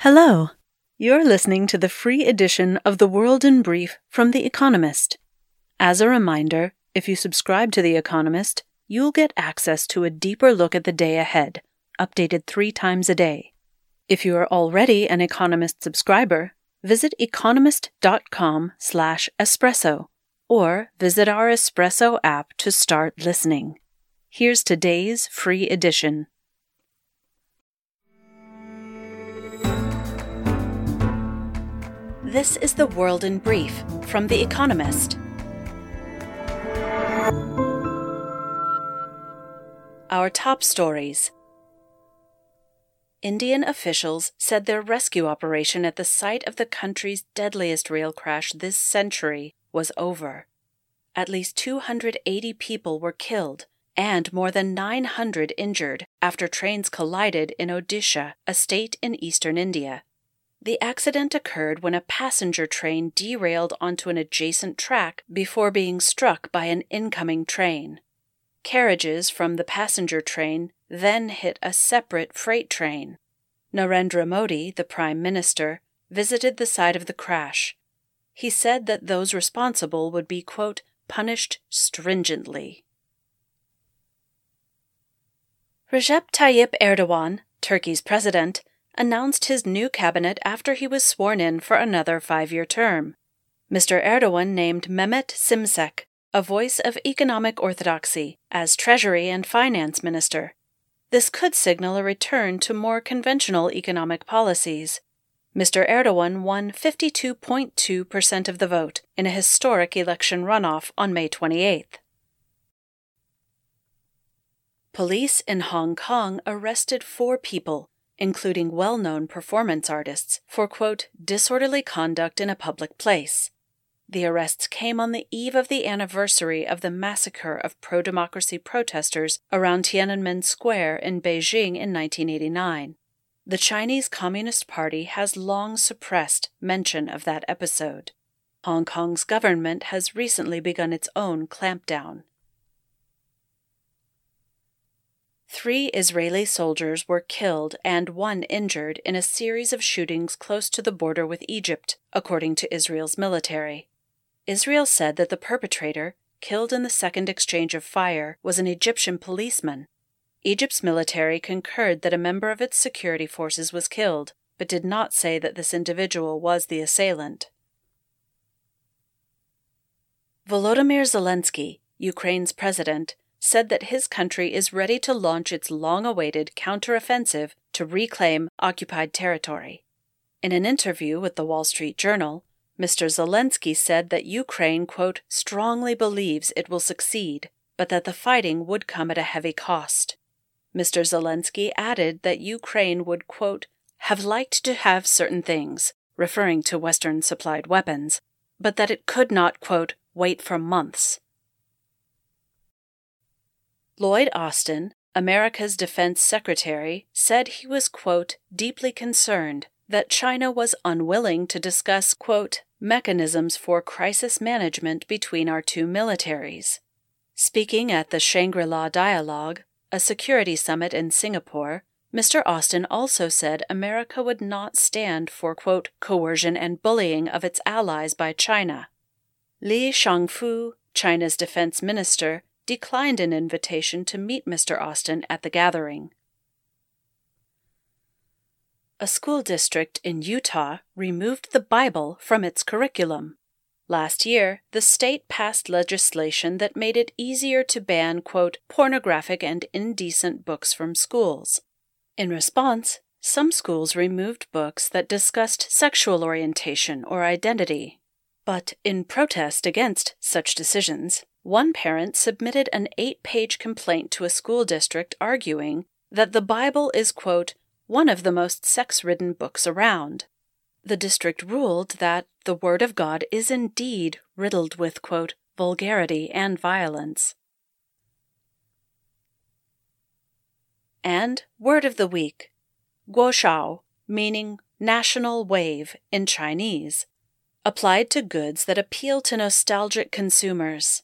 Hello. You're listening to the free edition of The World in Brief from The Economist. As a reminder, if you subscribe to The Economist, you'll get access to a deeper look at the day ahead, updated 3 times a day. If you are already an Economist subscriber, visit economist.com/espresso or visit our Espresso app to start listening. Here's today's free edition. This is The World in Brief from The Economist. Our top stories. Indian officials said their rescue operation at the site of the country's deadliest rail crash this century was over. At least 280 people were killed and more than 900 injured after trains collided in Odisha, a state in eastern India. The accident occurred when a passenger train derailed onto an adjacent track before being struck by an incoming train. Carriages from the passenger train then hit a separate freight train. Narendra Modi, the Prime Minister, visited the site of the crash. He said that those responsible would be, quote, punished stringently. Recep Tayyip Erdogan, Turkey's president, announced his new cabinet after he was sworn in for another 5-year term. Mr. Erdogan named Mehmet Şimşek, a voice of economic orthodoxy, as Treasury and Finance Minister. This could signal a return to more conventional economic policies. Mr. Erdogan won 52.2% of the vote in a historic election runoff on May 28th. Police in Hong Kong arrested 4 people, including well-known performance artists, for, quote, disorderly conduct in a public place. The arrests came on the eve of the anniversary of the massacre of pro-democracy protesters around Tiananmen Square in Beijing in 1989. The Chinese Communist Party has long suppressed mention of that episode. Hong Kong's government has recently begun its own clampdown. 3 Israeli soldiers were killed and 1 injured in a series of shootings close to the border with Egypt, according to Israel's military. Israel said that the perpetrator, killed in the second exchange of fire, was an Egyptian policeman. Egypt's military concurred that a member of its security forces was killed, but did not say that this individual was the assailant. Volodymyr Zelensky, Ukraine's president, said that his country is ready to launch its long-awaited counteroffensive to reclaim occupied territory. In an interview with the Wall Street Journal, Mr. Zelensky said that Ukraine, quote, strongly believes it will succeed, but that the fighting would come at a heavy cost. Mr. Zelensky added that Ukraine would, quote, have liked to have certain things, referring to Western-supplied weapons, but that it could not, quote, wait for months. Lloyd Austin, America's defense secretary, said he was, quote, deeply concerned that China was unwilling to discuss, quote, mechanisms for crisis management between our 2 militaries. Speaking at the Shangri-La Dialogue, a security summit in Singapore, Mr. Austin also said America would not stand for, quote, coercion and bullying of its allies by China. Li Shangfu, China's defense minister, declined an invitation to meet Mr. Austin at the gathering. A school district in Utah removed the Bible from its curriculum. Last year, the state passed legislation that made it easier to ban, quote, pornographic and indecent books from schools. In response, some schools removed books that discussed sexual orientation or identity. But in protest against such decisions, one parent submitted an 8-page complaint to a school district arguing that the Bible is, quote, one of the most sex-ridden books around. The district ruled that the Word of God is indeed riddled with, quote, vulgarity and violence. And word of the week, guoshao, meaning national wave in Chinese, applied to goods that appeal to nostalgic consumers.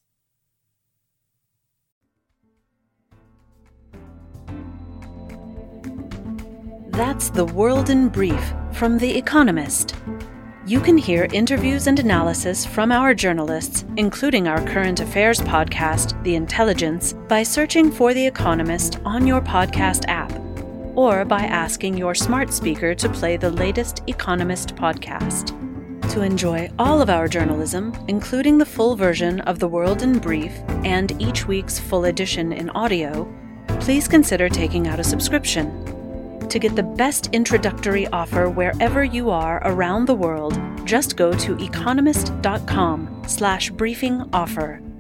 That's The World in Brief from The Economist. You can hear interviews and analysis from our journalists, including our current affairs podcast, The Intelligence, by searching for The Economist on your podcast app, or by asking your smart speaker to play the latest Economist podcast. To enjoy all of our journalism, including the full version of The World in Brief and each week's full edition in audio, please consider taking out a subscription. To get the best introductory offer wherever you are around the world, just go to economist.com/briefing offer.